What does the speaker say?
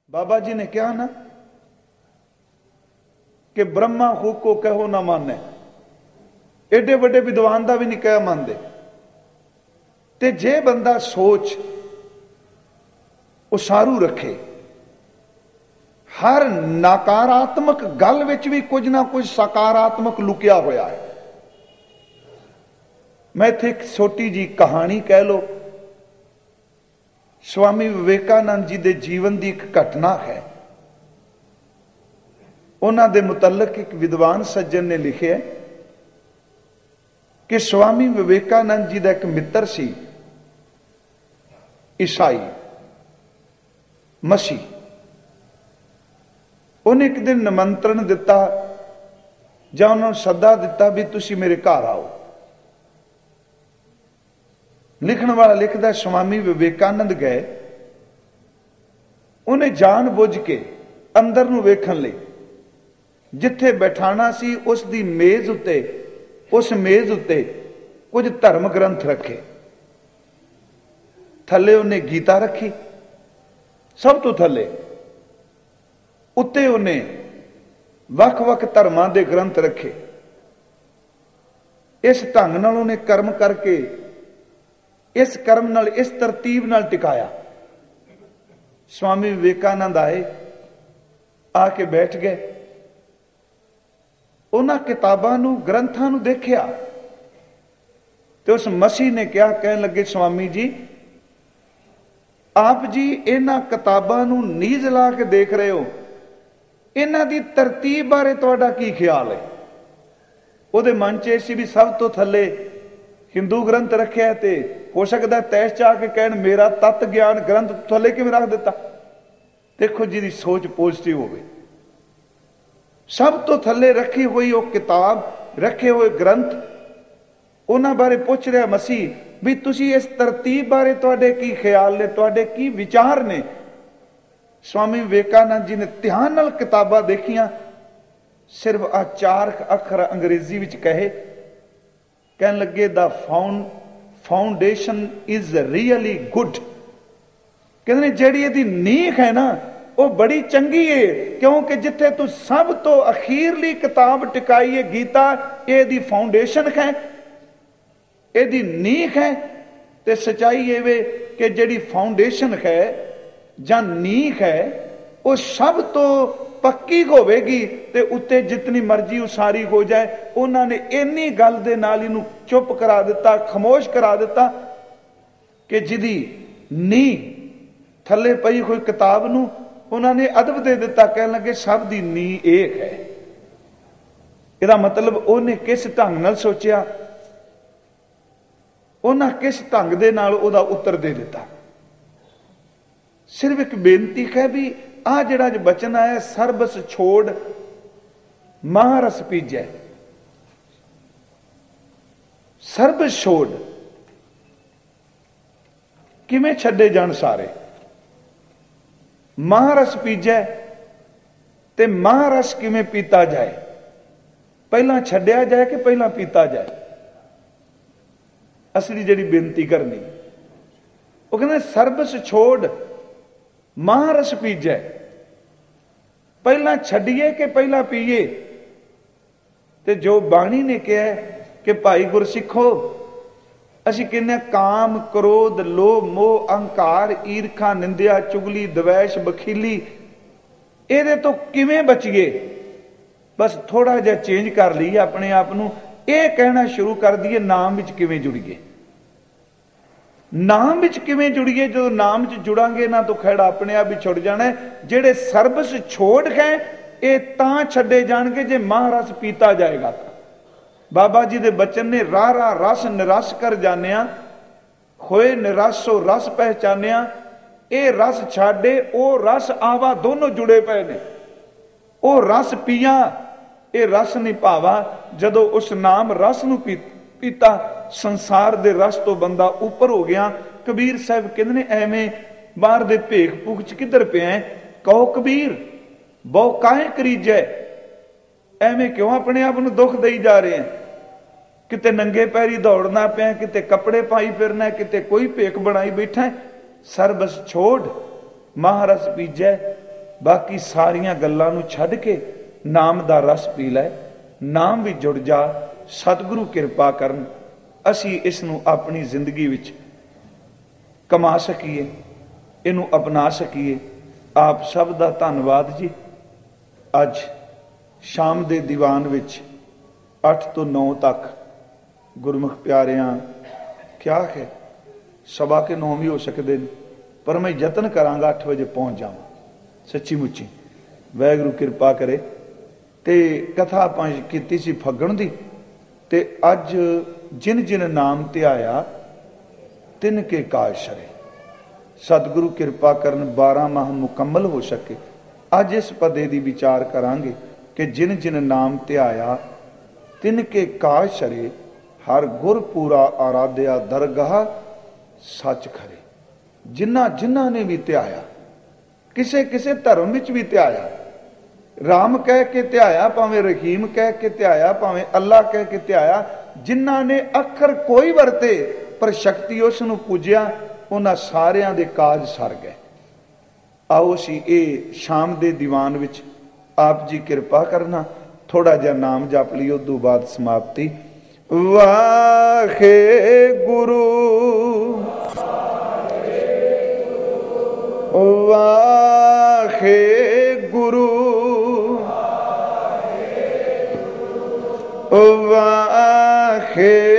बाबा जी ने कहा ना कि ब्रह्मा खूब को कहो ना माने, एडे बड़े विद्वान का भी नहीं कह मानते। ते जे बंदा सोच उसारू रखे, हर नकारात्मक गल विच भी कुछ ना कुछ सकारात्मक लुकिया होया है। मैं इत्थे एक छोटी जी कहानी कह लो, स्वामी विवेकानंद जी के जीवन की एक घटना है। उन्हां दे मुतलक एक विद्वान सज्जन ने लिखिया कि स्वामी विवेकानंद जी का एक मित्र सी, ईसाई मसीह। उन्हें एक दिन निमंत्रण दिता जां उन्होंने सदा दिता भी तुसी मेरे घर आओ। लिखण वाला लिखदा स्वामी विवेकानंद गए। उन्हें जान बुझ के अंदर नूं वेखण लई जिथे बैठाना सी उसकी मेज उत्ते, उस मेज उत्ते कुछ धर्म ग्रंथ रखे। थले उन्हें गीता रखी, सब तो थले उत्ते उन्हें वख-वख धर्मां दे ग्रंथ रखे। इस ढंग नाल उन्हें कर्म करके इस कर्म नाल इस तरतीब नाल टिकाया। स्वामी विवेकानंद आए, आके बैठ गए। उन्हां किताबां नूं ग्रंथां नूं देखिया ते उस मसीह ने कहा, कहन लगे स्वामी जी आप जी इन्हां किताबां नूं नीज ला के देख रहे हो, इन्हां दी तरतीब बारे तुहाडा की ख्याल है? उहदे मन च सी भी सब तो थले हिंदू ग्रंथ रखे ते हो सकता तैश च आके कहन मेरा तत्त ज्ञान ग्रंथ थले किवें रख दिता। देखो जी दी सोच पॉजिटिव होवे। सब तो थले रखी हुई वो किताब, रखे हुए ग्रंथ, उन्हां बारे पूछ रहा मसीह भी तुसी इस तरतीब बारे तुहाडे की ख्याल ने, तुहाडे की विचार ने? स्वामी विवेकानंद जी ने ध्यान नाल किताबां देखियां, सिर्फ आ 4 अखर अंग्रेजी विच कहे, कहन लगे the foundation is really good. कहते जिहड़ी इहदी नींह है ना वो बड़ी चंगी है, क्योंकि जिथे तू सब तो अखीरली किताब टिकाई है गीता, यह फाउंडेशन है, यदी नींह है। तो सच्चाई ये वे कि जिहड़ी फाउंडेशन है जां नींह है वो सब तो पक्की होवेगी ते उत्ते जितनी मर्जी उसारी हो जाए। उन्होंने इन्नी गल दे नाल इहनूं चुप करा दिता, खामोश करा दिता कि जिहदी नींह थले पई हुई किताब नूं उन्होंने अदब दे दिता। कहन लगे सब दी नींह एक है। इहदा मतलब उन्हें किस ढंग नाल सोचिया, उन्हें किस ढंग दे नाल उहदा उत्तर दे दिता। सिर्फ एक बेनती है भी आ जिहड़ा बचन आया, सरबस छोड़ महारस पीजै। सरबस छोड़ किवें छड्डे जाण सारे, महारस पीजै ते महारस किवें पीता जाए? पहला छड्डिया जाए कि पहला पीता जाए? असली जिहड़ी बेनती करनी वो कहंदे सरबस छोड़ महारस पीजै। पहला छड्डिए कि पहला पीए? ते जो बाणी ने कहा कि भाई गुरसिखो असीं कहने काम, क्रोध, लोभ, मोह, अहंकार, ईर्खा, निंदिया, चुगली, द्वेष, बखीली, इहदे तो किवें बचिए? बस थोड़ा जिहा चेंज कर लईए अपने आप नूं, यह कहना शुरू कर दईए नाम विच किवें जुड़ीए। नाम विच किवें जुड़ीए? जो नाम च जुड़ांगे ना तो खैड़ा अपने आप ही छुड़ जाना है। जेड़े सरबस छोड़ गए ये तां छड्डे जाणगे जे महारस पीता जाएगा। बाबा जी दे बचन ने रारा रस निरस कर जानिया, होए निराशो रस पहचानिया। ये रस छाड़े ओ रस आवा, दोनों जुड़े पे ने। ओ रस पिया, ये रस नहीं भावा। जदों उस नाम रस नूं पीता, संसार दे रस तो बंदा ऊपर हो गया। कबीर साहब कहते ने एवें बाहर दे भेख भूख च किधर पिया है? कहो कबीर बहु काहे करीजै, एवें क्यों अपने आप नूं दुख देई जा रहे हैं? किते नंगे पैरी दौड़ना पिया, किते कपड़े पाई फिरना, किते कोई भेख बनाई बैठा है। सरबस छोड़ महारस पीजै। बाकी सारियां गल्लां नूं छड्ड के नाम दा रस पी लै, नाम भी जुड़ जा। सतगुरु किरपा करन असी इस नूं अपनी जिंदगी विच कमा सकीए, इनू अपना सकीए। आप सब दा धन्नवाद जी। अज शाम दे दीवान विच 8 ਤੋਂ 9 तक गुरमुख प्यारियां क्या है, 9:15 भी हो सकते हैं, पर मैं यतन करांगा 8 बजे पहुंच जावां। सच्ची मुच्ची वाहिगुरू किरपा करे। ते कथा आपां कीती सी फग्गण दी, ते अज जिन जिन नाम ध्याया तिन के काज शरे। सतगुरु किरपा करन 12 माह मुकम्मल हो सके। अज इस पदे दी विचार करांगे कि जिन जिन नाम ध्याया तिन के काज शरे, हर गुर पूरा आराध्या दरगाह सच खरे। जिन्ना जिन्ना ने भी ध्याया, किसे किसे धर्म विच भी ध्याया, राम कह के ध्याया, भावें रहीम कह के ध्याया, भावें अल्लाह कह के ध्याया, जिन्ना ने अखर कोई वरते पर शक्ति उस नूं पूजिया, उन्हां सारियां दे काज सर गए। आओ असीं ये शाम दे दीवान विच आप जी किरपा करना थोड़ा जिहा नाम जप लईए, उस तों बाद समाप्ति। वाहे गुरु वाहे गुरु वाहे